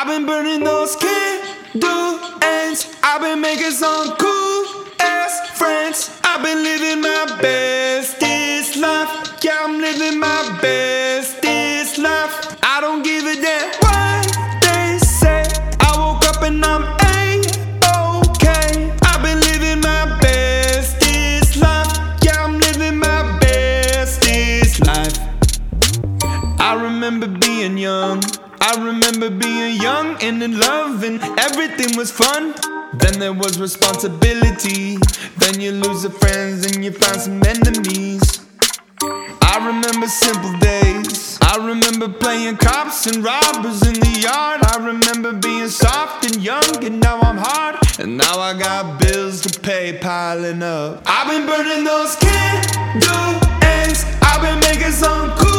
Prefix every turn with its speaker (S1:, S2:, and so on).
S1: been burning those candle ends. I've been making some cool ass friends. I've been living my bestest life. Yeah, I'm living my bestest life. I don't give a damn what they say. I woke up and I'm A-okay. I've been living my bestest life. Yeah, I'm living my bestest life. I remember being young. I remember being young and in love and everything was fun. Then there was responsibility. Then you lose your friends and you find some enemies. I remember simple days. I remember playing cops and robbers in the yard. I remember being soft and young and now I'm hard. And now I got bills to pay piling up. I've been burning those candle ends. I've been making some cool